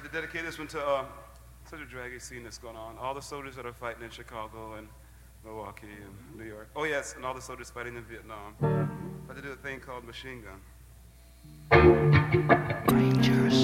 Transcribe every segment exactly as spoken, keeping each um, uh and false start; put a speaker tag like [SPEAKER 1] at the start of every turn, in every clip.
[SPEAKER 1] like to dedicate this one to uh, such a draggy scene that's going on. All the soldiers that are fighting in Chicago and Milwaukee and New York. Oh yes, and all the soldiers fighting in Vietnam. I'd like to do a thing called Machine Gun.
[SPEAKER 2] Rangers.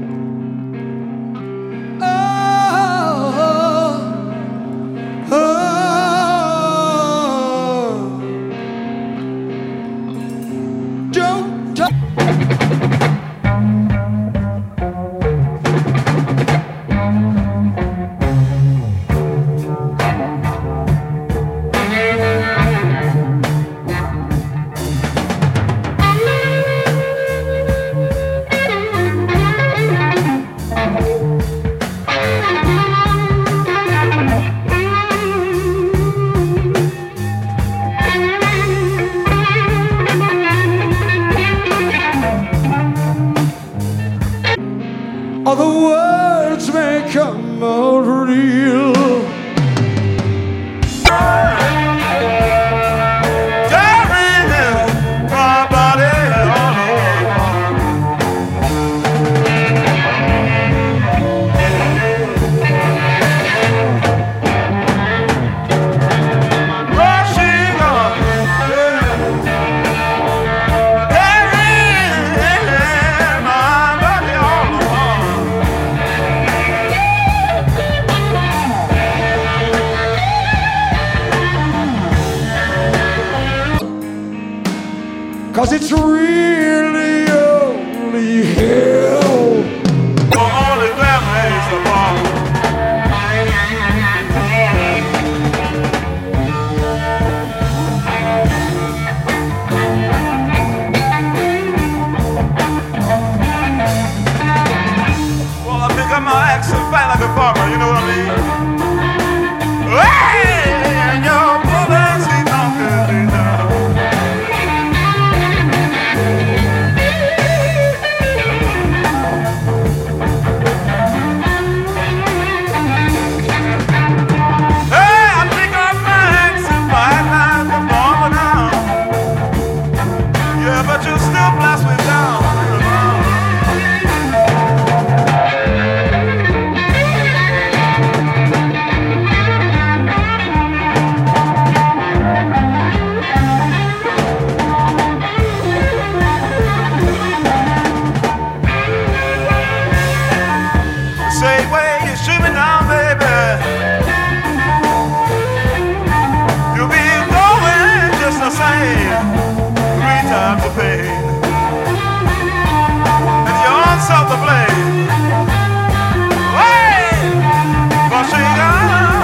[SPEAKER 3] All the words may come out real. Tearing my body all rushing on, tearing my body all cause it's really only hell. Only them makes the ball. Well, I pick up my axe and fight like a farmer, you know what I mean? Hey, and your bullets, he conquered me now. But you still blast me down. Say, way you shoot me down, baby. You'll be going just the same. Three times the pain, and you're on south the blade. Wait, machine gun.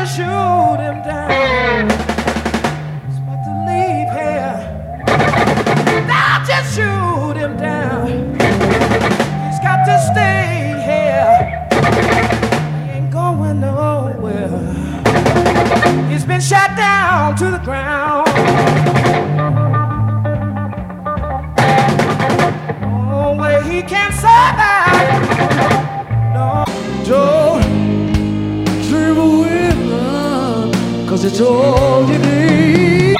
[SPEAKER 2] shoot him down. He's about to leave here. Now just shoot him down. He's got to stay here. He ain't going nowhere. He's been shot down to the ground. No way he can survive. No, don't dream of winning, 'cause it's all you need.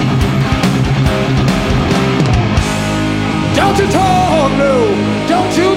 [SPEAKER 2] Don't you talk, no, don't you